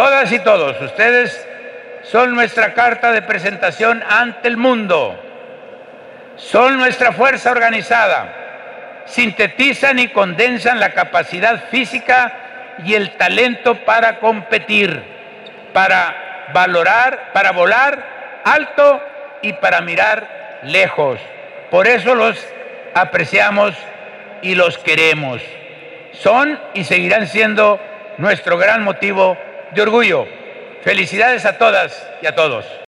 Todas y todos ustedes son nuestra carta de presentación ante el mundo. Son nuestra fuerza organizada. Sintetizan y condensan la capacidad física y el talento para competir, para volar alto y para mirar lejos. Por eso los apreciamos y los queremos. Son y seguirán siendo nuestro gran motivo de orgullo. Felicidades a todas y a todos.